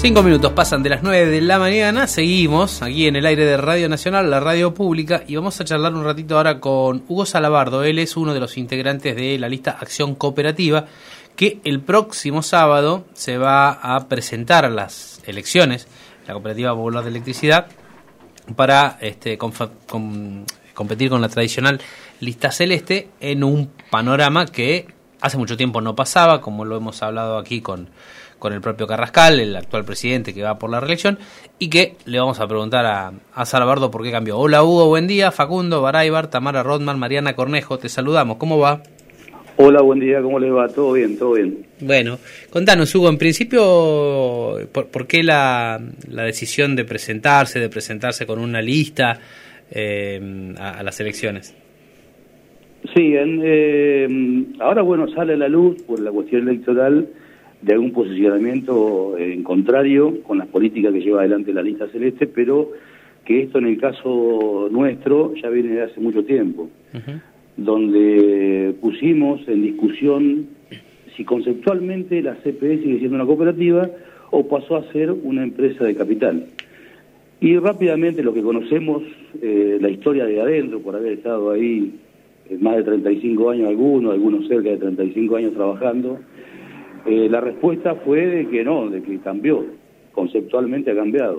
5 minutos pasan de las 9 de la mañana, seguimos aquí en el aire de Radio Nacional, la radio pública, y vamos a charlar un ratito ahora con Hugo Salabardo. Él es uno de los integrantes de la lista Acción Cooperativa, que el próximo sábado se va a presentar a las elecciones, la Cooperativa Popular de Electricidad, para competir con la tradicional lista celeste en un panorama que hace mucho tiempo no pasaba, como lo hemos hablado aquí con el propio Carrascal, el actual presidente que va por la reelección, y que le vamos a preguntar a Salabardo por qué cambió. Hola Hugo, buen día. Facundo Baraybar, Tamara Rodman, Mariana Cornejo, te saludamos. ¿Cómo va? Hola, buen día, ¿cómo les va? ¿Todo bien? ¿Todo bien? Bueno, contanos Hugo, en principio, ¿por qué la decisión de presentarse con una lista a las elecciones? Sí, ahora bueno, sale a la luz por la cuestión electoral de algún posicionamiento en contrario con las políticas que lleva adelante la lista celeste, pero que esto en el caso nuestro ya viene de hace mucho tiempo, donde pusimos en discusión si conceptualmente la CPE sigue siendo una cooperativa o pasó a ser una empresa de capital. Y rápidamente los que conocemos la historia de adentro, por haber estado ahí más de 35 años algunos cerca de 35 años trabajando, la respuesta fue de que no, de que cambió, conceptualmente ha cambiado.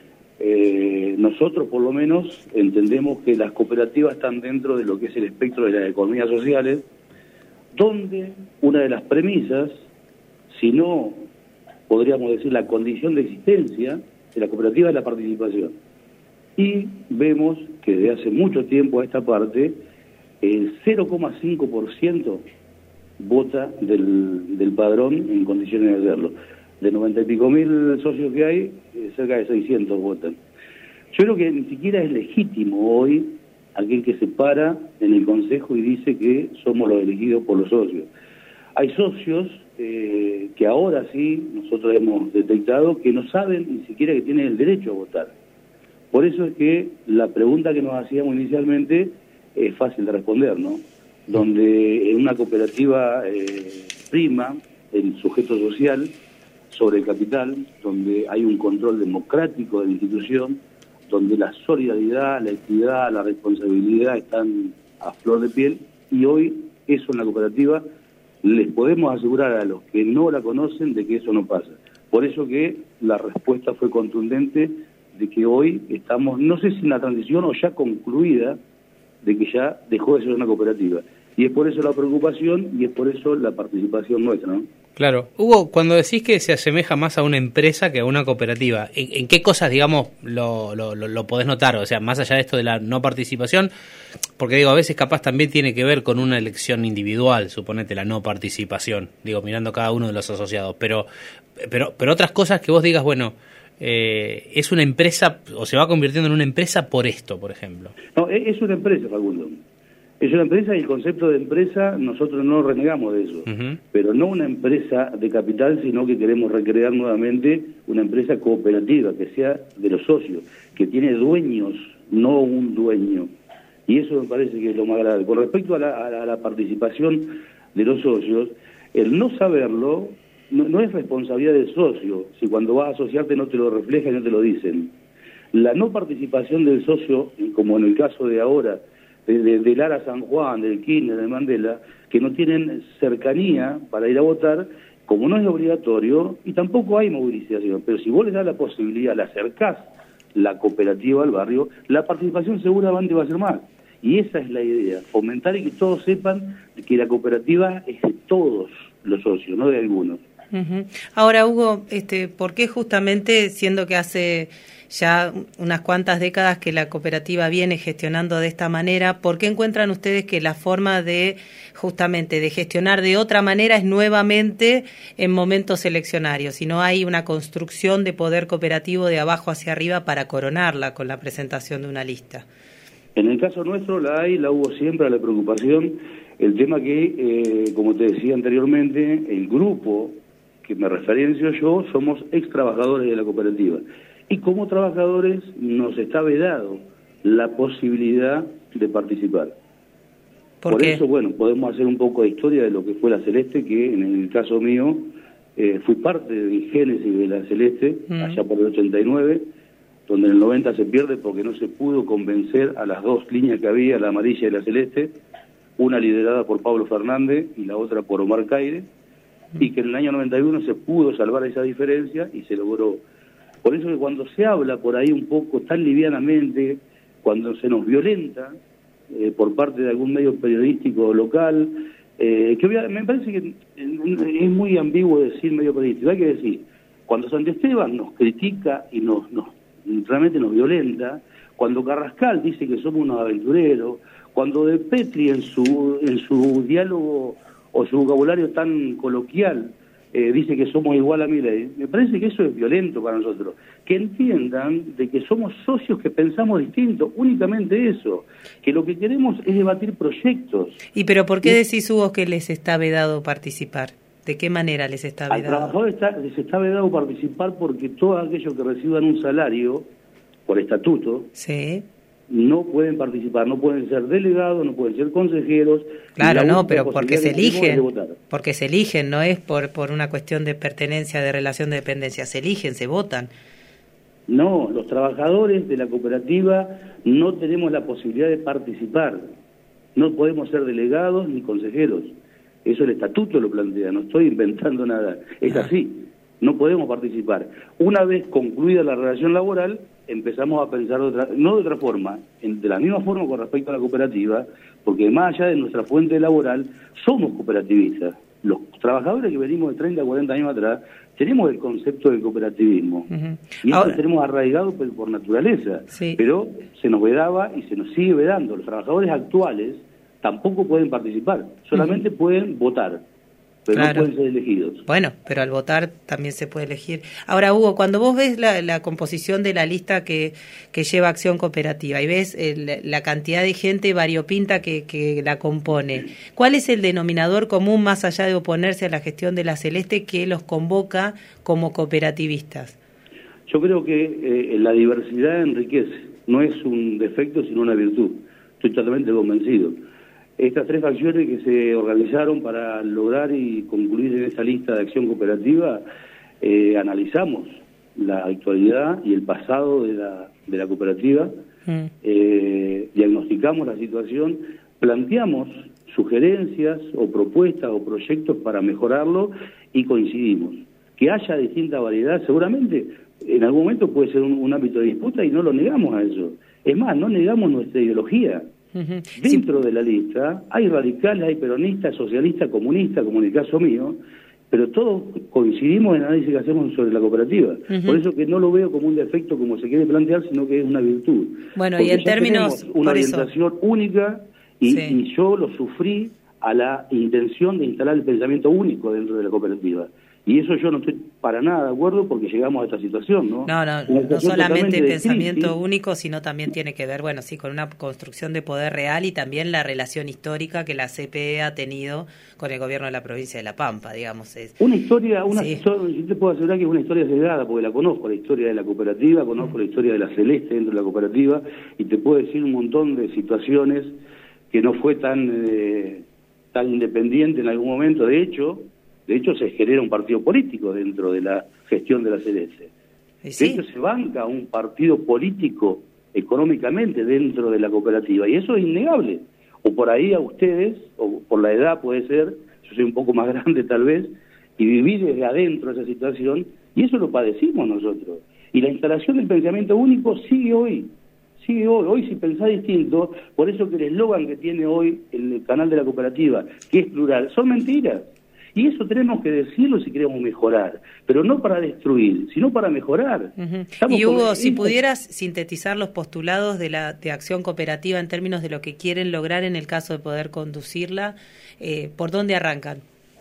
Nosotros por lo menos entendemos que las cooperativas están dentro de lo que es el espectro de las economías sociales, donde una de las premisas, si no podríamos decir la condición de existencia de la cooperativa, es la participación. Y vemos que desde hace mucho tiempo a esta parte, el 0,5% vota del padrón en condiciones de hacerlo. De 90 y pico mil socios que hay, cerca de 600 votan. Yo creo que ni siquiera es legítimo hoy aquel que se para en el Consejo y dice que somos los elegidos por los socios. Hay socios que ahora sí nosotros hemos detectado que no saben ni siquiera que tienen el derecho a votar. Por eso es que la pregunta que nos hacíamos inicialmente es fácil de responder, ¿no? Donde en una cooperativa prima el sujeto social sobre el capital, donde hay un control democrático de la institución, donde la solidaridad, la equidad, la responsabilidad están a flor de piel, y hoy eso en la cooperativa les podemos asegurar a los que no la conocen de que eso no pasa. Por eso que la respuesta fue contundente de que hoy estamos, no sé si en la transición o ya concluida, de que ya dejó de ser una cooperativa. Y es por eso la preocupación y es por eso la participación nuestra, ¿no? Claro. Hugo, cuando decís que se asemeja más a una empresa que a una cooperativa, ¿en qué cosas, digamos, lo podés notar? O sea, más allá de esto de la no participación, porque digo, a veces capaz también tiene que ver con una elección individual, suponete, la no participación, digo, mirando cada uno de los asociados, pero otras cosas que vos digas, bueno, es una empresa o se va convirtiendo en una empresa por esto, por ejemplo. No, es una empresa, Facundo. Es una empresa y el concepto de empresa nosotros no renegamos de eso, pero no una empresa de capital, sino que queremos recrear nuevamente una empresa cooperativa, que sea de los socios, que tiene dueños, no un dueño. Y eso me parece que es lo más grave. Con respecto a la participación de los socios, el no saberlo no es responsabilidad del socio, si cuando vas a asociarte no te lo refleja y no te lo dicen. La no participación del socio, como en el caso de ahora, de Lara San Juan, del Kirchner, de Mandela, que no tienen cercanía para ir a votar, como no es obligatorio, y tampoco hay movilización, pero si vos le das la posibilidad, le acercás la cooperativa al barrio, la participación seguramente va a ser más. Y esa es la idea, fomentar y que todos sepan que la cooperativa es de todos los socios, no de algunos. Ahora, Hugo, ¿por qué justamente, siendo que hace ya unas cuantas décadas que la cooperativa viene gestionando de esta manera, por qué encuentran ustedes que la forma de justamente de gestionar de otra manera es nuevamente en momentos eleccionarios, y no hay una construcción de poder cooperativo de abajo hacia arriba para coronarla con la presentación de una lista? En el caso nuestro la hubo siempre, la preocupación, el tema que, como te decía anteriormente, el grupo que me referencio yo, somos ex trabajadores de la cooperativa. Y como trabajadores nos está vedado la posibilidad de participar. ¿Por qué? Eso, bueno, podemos hacer un poco de historia de lo que fue la Celeste, que en el caso mío fui parte del génesis de la Celeste, allá por el 89, donde en el 90 se pierde porque no se pudo convencer a las dos líneas que había, la amarilla y la celeste, una liderada por Pablo Fernández y la otra por Omar Caire, y que en el año 91 se pudo salvar esa diferencia y se logró. Por eso que cuando se habla por ahí un poco tan livianamente, cuando se nos violenta por parte de algún medio periodístico local, me parece que es muy ambiguo decir medio periodístico, hay que decir, cuando Santesteban nos critica y realmente nos violenta, cuando Carrascal dice que somos unos aventureros, cuando De Petri en su diálogo o su vocabulario tan coloquial dice que somos igual a Milei, me parece que eso es violento para nosotros. Que entiendan de que somos socios que pensamos distinto, únicamente eso, que lo que queremos es debatir proyectos. ¿Y pero por qué decís, Hugo, que les está vedado participar? ¿De qué manera les está vedado? Al trabajador les está vedado participar porque todos aquellos que reciban un salario por estatuto, sí, no pueden participar, no pueden ser delegados, no pueden ser consejeros. Claro, no, pero porque se eligen, no es por una cuestión de pertenencia, de relación de dependencia, se eligen, se votan. No, los trabajadores de la cooperativa no tenemos la posibilidad de participar, no podemos ser delegados ni consejeros. Eso el estatuto lo plantea, no estoy inventando nada, es así, no podemos participar. Una vez concluida la relación laboral, empezamos a pensar no de otra forma, de la misma forma con respecto a la cooperativa, porque más allá de nuestra fuente laboral, somos cooperativistas. Los trabajadores que venimos de 30 a 40 años atrás, tenemos el concepto del cooperativismo. Y eso lo tenemos arraigado por naturaleza, sí. Pero se nos vedaba y se nos sigue vedando. Los trabajadores actuales tampoco pueden participar, solamente pueden votar, pero claro, no pueden ser elegidos. Bueno, pero al votar también se puede elegir. Ahora, Hugo, cuando vos ves la composición de la lista que lleva Acción Cooperativa y ves la cantidad de gente variopinta que la compone, ¿cuál es el denominador común, más allá de oponerse a la gestión de la Celeste, que los convoca como cooperativistas? Yo creo que la diversidad enriquece, no es un defecto sino una virtud, estoy totalmente convencido. Estas tres facciones que se organizaron para lograr y concluir en esta lista de Acción Cooperativa, analizamos la actualidad y el pasado de la cooperativa, diagnosticamos la situación, planteamos sugerencias o propuestas o proyectos para mejorarlo y coincidimos. Que haya distinta variedad, seguramente en algún momento puede ser un ámbito de disputa y no lo negamos a eso. Es más, no negamos nuestra ideología. Dentro de la lista hay radicales, hay peronistas, socialistas, comunistas, como en el caso mío, pero todos coincidimos en el análisis que hacemos sobre la cooperativa. Por eso que no lo veo como un defecto como se quiere plantear, sino que es una virtud. Bueno, porque y en términos... una orientación única y yo lo sufrí a la intención de instalar el pensamiento único dentro de la cooperativa. Y eso yo no estoy para nada de acuerdo porque llegamos a esta situación, ¿no? No solamente pensamiento único, sino también tiene que ver, bueno, sí, con una construcción de poder real y también la relación histórica que la CPE ha tenido con el gobierno de la provincia de La Pampa, digamos. Una historia, yo te puedo asegurar que es una historia sesgada, porque la conozco, la historia de la cooperativa, conozco la historia de la Celeste dentro de la cooperativa, y te puedo decir un montón de situaciones que no fue tan independiente en algún momento. De hecho se genera un partido político dentro de la gestión de la Celeste. ¿Sí? De hecho se banca un partido político económicamente dentro de la cooperativa, y eso es innegable. O por ahí a ustedes, o por la edad puede ser, yo soy un poco más grande tal vez, y viví desde adentro esa situación, y eso lo padecimos nosotros. Y la instalación del pensamiento único sigue hoy. Hoy si pensás distinto, por eso que el eslogan que tiene hoy el canal de la cooperativa, que es plural, son mentiras. Y eso tenemos que decirlo si queremos mejorar, pero no para destruir, sino para mejorar. Y Hugo, si pudieras sintetizar los postulados de Acción Cooperativa en términos de lo que quieren lograr en el caso de poder conducirla, ¿por dónde arrancan?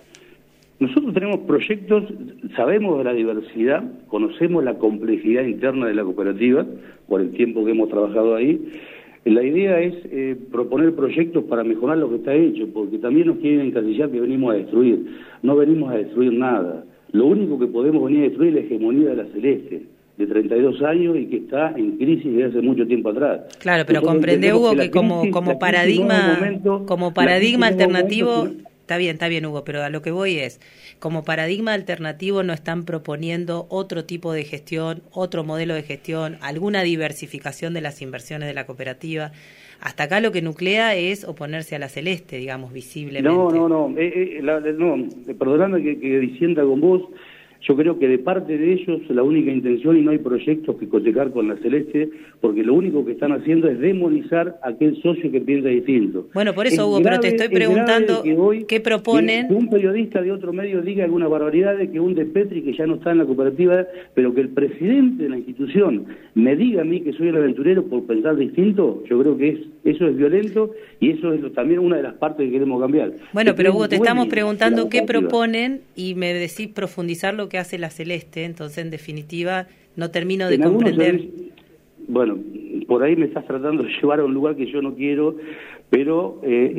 Nosotros tenemos proyectos, sabemos de la diversidad, conocemos la complejidad interna de la cooperativa, por el tiempo que hemos trabajado ahí. La idea es proponer proyectos para mejorar lo que está hecho, porque también nos quieren encasillar que venimos a destruir. No venimos a destruir nada. Lo único que podemos venir a destruir es la hegemonía de la Celeste, de 32 años y que está en crisis desde hace mucho tiempo atrás. Claro, pero comprende, Hugo, que como paradigma alternativo está bien, Hugo, pero a lo que voy es, como paradigma alternativo no están proponiendo otro tipo de gestión, otro modelo de gestión, alguna diversificación de las inversiones de la cooperativa. Hasta acá lo que nuclea es oponerse a la Celeste, digamos, visiblemente. No, perdonadme que disienta con vos. Yo creo que de parte de ellos la única intención, y no hay proyectos que cotejar con la Celeste, porque lo único que están haciendo es demonizar a aquel socio que piensa distinto. Bueno, por eso, Hugo, pero te estoy preguntando qué proponen. Que un periodista de otro medio diga alguna barbaridad de que un De Petri, que ya no está en la cooperativa, pero que el presidente de la institución me diga a mí que soy el aventurero por pensar distinto, yo creo que eso es violento, y eso es también una de las partes que queremos cambiar. Bueno, pero Hugo, te estamos preguntando qué proponen y me decís profundizar lo que hace la Celeste, entonces en definitiva no termino de comprender. Bueno, por ahí me estás tratando de llevar a un lugar que yo no quiero, pero...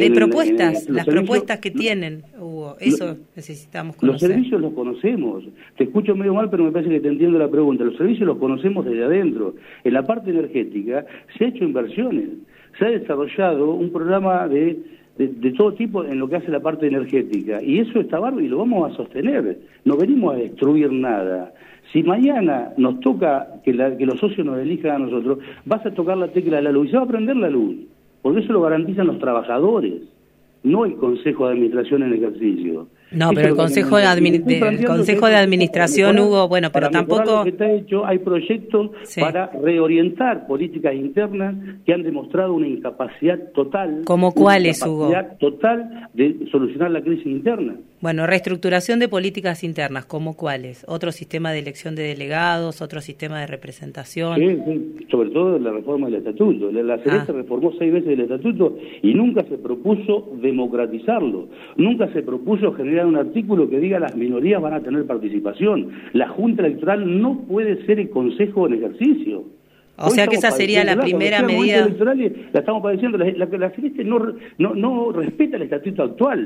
las propuestas que tienen, Hugo, eso necesitamos conocer. Los servicios los conocemos, te escucho medio mal, pero me parece que te entiendo la pregunta. Los servicios los conocemos desde adentro. En la parte energética se ha hecho inversiones, se ha desarrollado un programa de todo tipo en lo que hace la parte energética, y eso está bárbaro y lo vamos a sostener. No venimos a destruir nada. Si mañana nos toca que los socios nos elijan a nosotros, vas a tocar la tecla de la luz y se va a prender la luz, porque eso lo garantizan los trabajadores, no el Consejo de Administración en ejercicio. No, pero el Consejo de Administración, Hugo, bueno, pero tampoco... Lo que está hecho, hay proyectos para reorientar políticas internas que han demostrado una incapacidad total. ¿Cómo cuáles, Hugo? Una incapacidad total de solucionar la crisis interna. Bueno, reestructuración de políticas internas, ¿cómo cuáles? ¿Otro sistema de elección de delegados, otro sistema de representación? Sí, sobre todo la reforma del estatuto. La Celeste reformó 6 veces el estatuto y nunca se propuso democratizarlo, nunca se propuso generar un artículo que diga las minorías van a tener participación. La Junta Electoral no puede ser el Consejo en ejercicio. O sea que esa sería la primera medida. La estamos padeciendo. La Celeste no respeta el estatuto actual.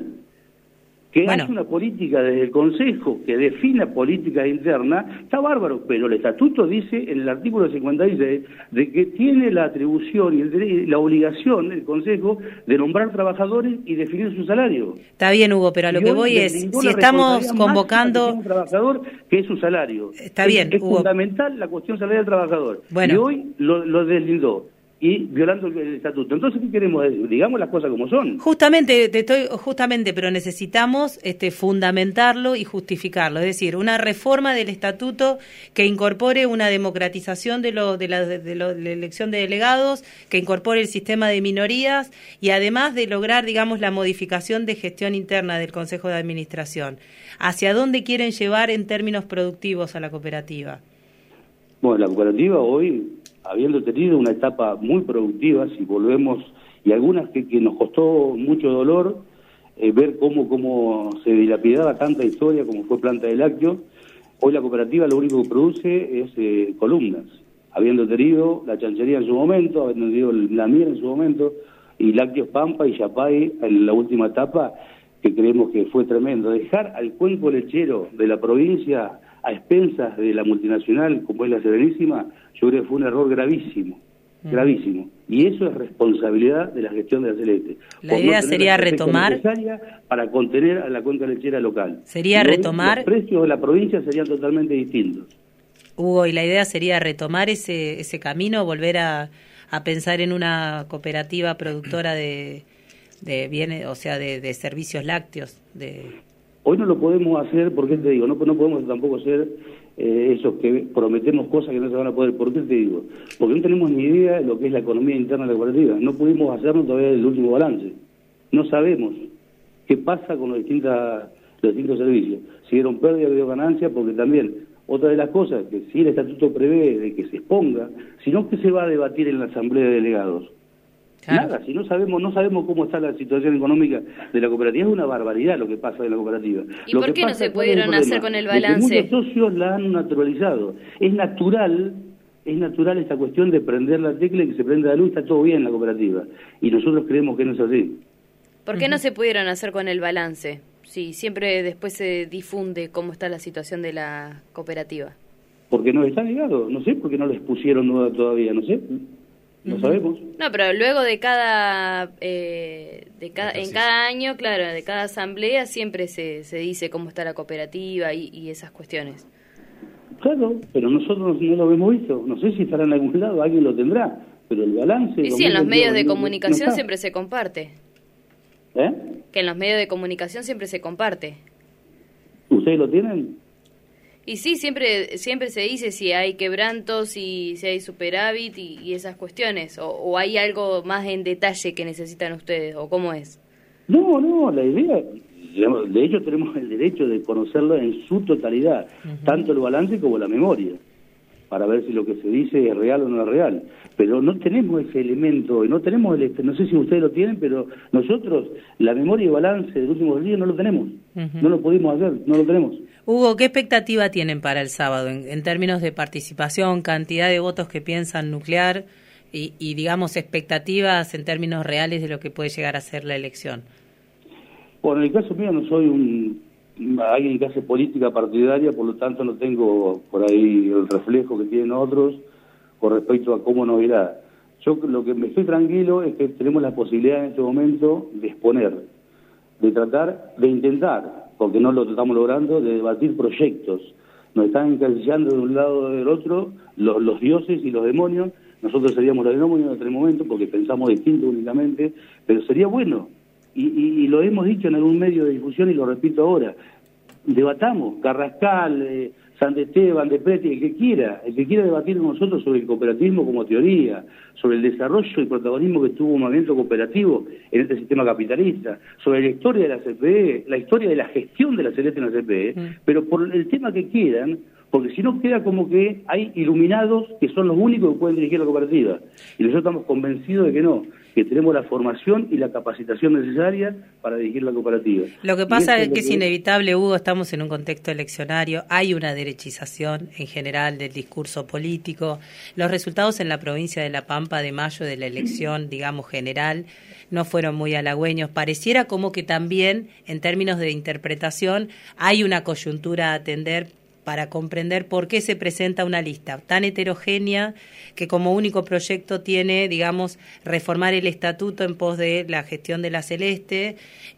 Que hace una política desde el Consejo que defina política interna, está bárbaro, pero el estatuto dice en el artículo 56 de que tiene la atribución y la obligación el Consejo de nombrar trabajadores y definir su salario. Está bien, Hugo, pero a lo que voy es, si estamos convocando... Un trabajador que es su salario. Está bien, es Hugo. fundamental la cuestión salarial del trabajador. Bueno. Y hoy lo deslindó. Y violando el estatuto. Entonces, ¿qué queremos decir? Digamos las cosas como son. Justamente, pero necesitamos fundamentarlo y justificarlo. Es decir, una reforma del estatuto que incorpore una democratización de la elección de delegados, que incorpore el sistema de minorías y además de lograr, digamos, la modificación de gestión interna del Consejo de Administración. ¿Hacia dónde quieren llevar en términos productivos a la cooperativa? Bueno, la cooperativa hoy, habiendo tenido una etapa muy productiva, si volvemos, y algunas que nos costó mucho dolor, ver cómo se dilapidaba tanta historia como fue Planta de Lácteos, hoy la cooperativa lo único que produce es columnas, habiendo tenido la chanchería en su momento, habiendo tenido la miel en su momento, y Lácteos Pampa y Yapay en la última etapa, que creemos que fue tremendo. Dejar al cuenco lechero de la provincia a expensas de la multinacional, como es la Serenísima, yo creo que fue un error gravísimo, gravísimo. Y eso es responsabilidad de la gestión de la Celeste. La idea sería retomar... para contener a la cuenca lechera local. Sería retomar... Los precios de la provincia serían totalmente distintos. Hugo, y la idea sería retomar ese camino, volver a pensar en una cooperativa productora de bienes, o sea, de servicios lácteos, Hoy no lo podemos hacer, porque te digo, no podemos tampoco ser esos que prometemos cosas que no se van a poder. ¿Por qué te digo? Porque no tenemos ni idea de lo que es la economía interna de la cooperativa. No pudimos hacernos todavía el último balance. No sabemos qué pasa con los distintos servicios. Si dieron pérdida o dio ganancia, porque también otra de las cosas que si el estatuto prevé de que se exponga, sino que se va a debatir en la asamblea de delegados. Claro. Nada, si no sabemos cómo está la situación económica de la cooperativa, es una barbaridad lo que pasa en la cooperativa. ¿Y por qué no se pudieron hacer con el balance? Muchos socios la han naturalizado. Es natural esta cuestión de prender la tecla y que se prenda la luz, está todo bien en la cooperativa. Y nosotros creemos que no es así. ¿Por qué no se pudieron hacer con el balance? Sí, siempre después se difunde cómo está la situación de la cooperativa. Porque no está negado, no sé por qué no les pusieron todavía, no sé. No sabemos. No, pero luego en cada año, claro, de cada asamblea siempre se dice cómo está la cooperativa y esas cuestiones. Claro, pero nosotros no lo hemos visto. No sé si estará en algún lado, alguien lo tendrá, pero el balance... Y sí, en los medios de comunicación siempre se comparte. ¿Eh? Que en los medios de comunicación siempre se comparte. ¿Ustedes lo tienen? Y sí, siempre se dice si hay quebrantos, si hay superávit y esas cuestiones, o hay algo más en detalle que necesitan ustedes, o cómo es. No, la idea, de hecho tenemos el derecho de conocerlo en su totalidad, tanto el balance como la memoria, para ver si lo que se dice es real o no es real. Pero no tenemos ese elemento, no tenemos no sé si ustedes lo tienen, pero nosotros la memoria y balance del último día no lo tenemos, no lo pudimos hacer, no lo tenemos. Hugo, ¿qué expectativa tienen para el sábado en términos de participación, cantidad de votos que piensan nuclear y digamos, expectativas en términos reales de lo que puede llegar a ser la elección? Bueno, en el caso mío no soy alguien que hace política partidaria, por lo tanto no tengo por ahí el reflejo que tienen otros con respecto a cómo nos irá. Yo lo que me estoy tranquilo es que tenemos la posibilidad en este momento de exponer, de tratar, de intentar, porque no lo estamos logrando, de debatir proyectos. Nos están encasillando de un lado o del otro los dioses y los demonios. Nosotros seríamos los demonios en este momento porque pensamos distinto únicamente, pero sería bueno, y lo hemos dicho en algún medio de difusión y lo repito ahora, debatamos, Carrascal, San Esteban, De Preti, el que quiera debatir con nosotros sobre el cooperativismo como teoría, sobre el desarrollo y protagonismo que tuvo un movimiento cooperativo en este sistema capitalista, sobre la historia de la CPE, la historia de la gestión de la Celeste en la CPE, pero por el tema que quieran, porque si no queda como que hay iluminados que son los únicos que pueden dirigir la cooperativa, y nosotros estamos convencidos de que no, que tenemos la formación y la capacitación necesaria para dirigir la cooperativa. Lo que pasa es que es inevitable, Hugo, estamos en un contexto eleccionario, hay una derechización en general del discurso político, los resultados en la provincia de La Pampa de mayo de la elección, digamos, general, no fueron muy halagüeños. Pareciera como que también, en términos de interpretación, hay una coyuntura a atender para comprender por qué se presenta una lista tan heterogénea que como único proyecto tiene, digamos, reformar el estatuto en pos de la gestión de la Celeste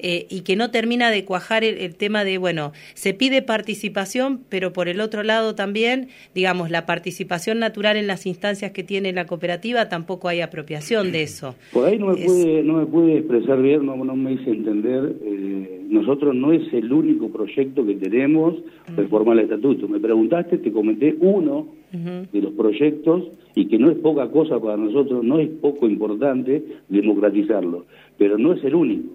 y que no termina de cuajar el tema de, bueno, se pide participación, pero por el otro lado también, digamos, la participación natural en las instancias que tiene la cooperativa, tampoco hay apropiación de eso. Por ahí no me pude expresar bien, no me hice entender. Nosotros no es el único proyecto que tenemos reformar el estatuto. Me preguntaste, te comenté uno de los proyectos y que no es poca cosa para nosotros, no es poco importante democratizarlo, pero no es el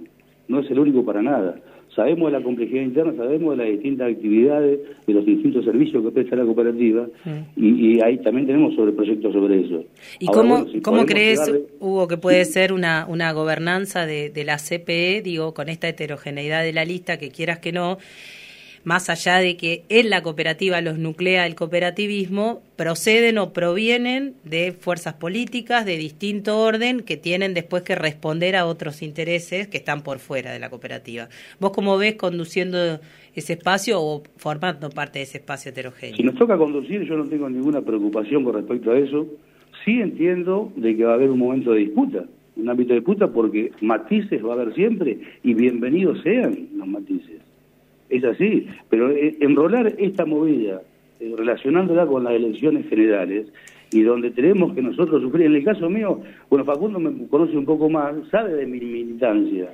único para nada. Sabemos de la complejidad interna, sabemos de las distintas actividades, de los distintos servicios que presta la cooperativa y ahí también tenemos proyectos sobre eso. ¿Y ahora, cómo crees, Hugo, que puede ser una gobernanza de la CPE, digo, con esta heterogeneidad de la lista, que quieras que no, más allá de que en la cooperativa los nuclea el cooperativismo, proceden o provienen de fuerzas políticas de distinto orden que tienen después que responder a otros intereses que están por fuera de la cooperativa? ¿Vos cómo ves conduciendo ese espacio o formando parte de ese espacio heterogéneo? Si nos toca conducir, yo no tengo ninguna preocupación con respecto a eso. Sí entiendo de que va a haber un momento de disputa, un ámbito de disputa, porque matices va a haber siempre y bienvenidos sean los matices. Es así, pero enrolar esta movida, relacionándola con las elecciones generales, y donde tenemos que nosotros sufrir, en el caso mío, bueno, Facundo me conoce un poco más, sabe de mi militancia.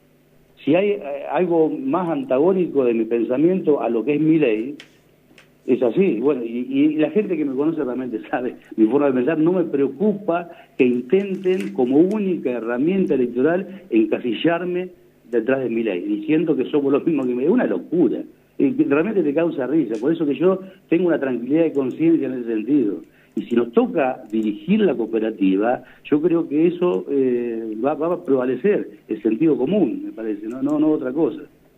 Si hay algo más antagónico de mi pensamiento a lo que es mi ley, es así. Bueno, y la gente que me conoce realmente sabe mi forma de pensar. No me preocupa que intenten como única herramienta electoral encasillarme detrás de mi ley, diciendo que somos los mismos que me... Es una locura, realmente te causa risa, por eso que yo tengo una tranquilidad de conciencia en ese sentido. Y si nos toca dirigir la cooperativa, yo creo que eso va a prevalecer el sentido común, me parece, no otra cosa.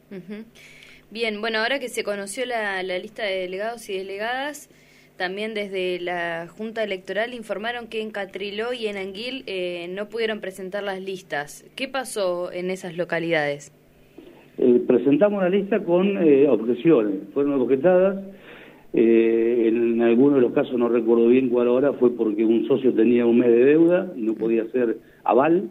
Bien, bueno, ahora que se conoció la lista de delegados y delegadas, también desde la Junta Electoral informaron que en Catriló y en Anguil no pudieron presentar las listas. ¿Qué pasó en esas localidades? Presentamos una lista con objeciones. Fueron objetadas En algunos de los casos, no recuerdo bien cuál ahora, fue porque un socio tenía un mes de deuda y no podía hacer aval.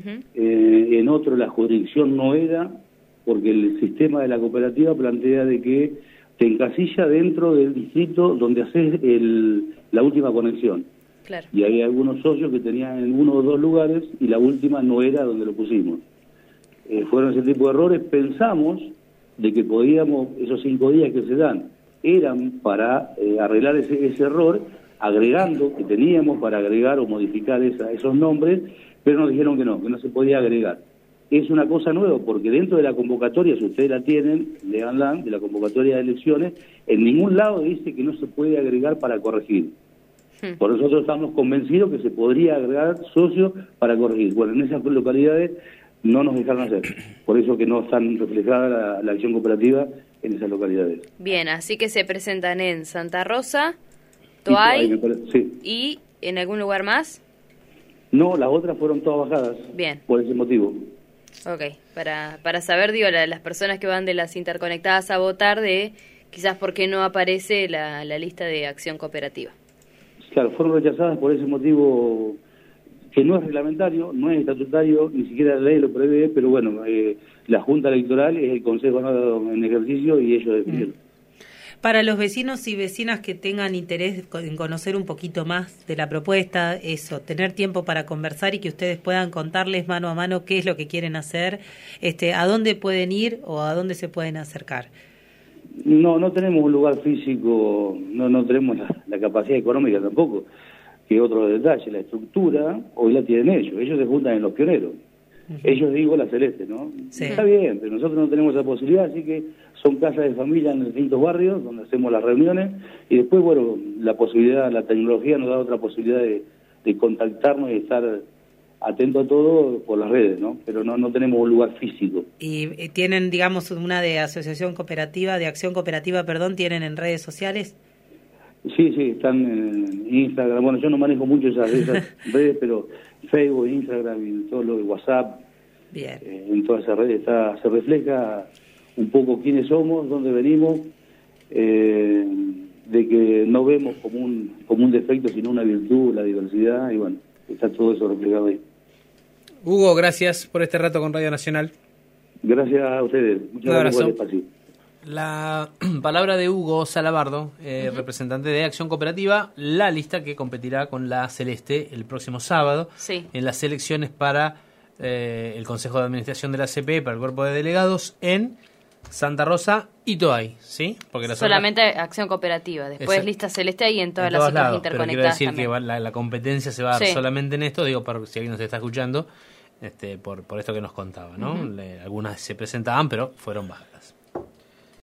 En otro la jurisdicción no era, porque el sistema de la cooperativa plantea de que te encasilla dentro del distrito donde haces la última conexión. Claro. Y hay algunos socios que tenían en uno o dos lugares y la última no era donde lo pusimos. Fueron ese tipo de errores. Pensamos de que podíamos, esos 5 días que se dan, eran para arreglar ese error, agregando, que teníamos para agregar o modificar esos nombres, pero nos dijeron que no se podía agregar. Es una cosa nueva, porque dentro de la convocatoria, si ustedes la tienen, leanla, de la convocatoria de elecciones, en ningún lado dice que no se puede agregar para corregir. Por eso nosotros estamos convencidos que se podría agregar socios para corregir. Bueno, en esas localidades no nos dejaron hacer, por eso que no están reflejadas la acción cooperativa en esas localidades. Bien, así que se presentan en Santa Rosa, Toay, sí. ¿Y en algún lugar más? No, las otras fueron todas bajadas. Bien. Por ese motivo. Ok, para saber, digo, las personas que van de las interconectadas a votar, de quizás por qué no aparece la lista de acción cooperativa. Claro, fueron rechazadas por ese motivo que no es reglamentario, no es estatutario, ni siquiera la ley lo prevé, pero bueno, la Junta Electoral es el Consejo en ejercicio y ellos definieron. Para los vecinos y vecinas que tengan interés en conocer un poquito más de la propuesta, eso, tener tiempo para conversar y que ustedes puedan contarles mano a mano qué es lo que quieren hacer, a dónde pueden ir o a dónde se pueden acercar. No tenemos un lugar físico, no tenemos la capacidad económica tampoco, que otro detalle, la estructura hoy la tienen ellos se juntan en Los Pioneros. Ellos digo la Celeste, ¿no? Sí. Está bien, pero nosotros no tenemos esa posibilidad, así que son casas de familia en distintos barrios donde hacemos las reuniones y después, bueno, la tecnología nos da otra posibilidad de contactarnos y estar atento a todo por las redes, ¿no? Pero no tenemos un lugar físico. ¿Y tienen, digamos, una de acción cooperativa, tienen en redes sociales? Sí, están en Instagram. Bueno, yo no manejo mucho esas redes, pero Facebook, Instagram y todo lo de WhatsApp. Bien. En todas esas redes se refleja un poco quiénes somos, dónde venimos, de que no vemos como un defecto, sino una virtud, la diversidad, y bueno, está todo eso reflejado ahí. Hugo, gracias por este rato con Radio Nacional. Gracias a ustedes. Muchas gracias por el espacio. La palabra de Hugo Salabardo, representante de Acción Cooperativa, la lista que competirá con la Celeste el próximo sábado en las elecciones para el Consejo de Administración de la CPE, para el cuerpo de delegados en Santa Rosa y Toay, ¿sí? Porque solamente Acción Cooperativa, después lista Celeste y en todas las otras lados, interconectadas. Pero quiero decir que la competencia se va a dar solamente en esto, digo, para si alguien nos está escuchando, por esto que nos contaba, ¿no? Algunas se presentaban, pero fueron bajadas.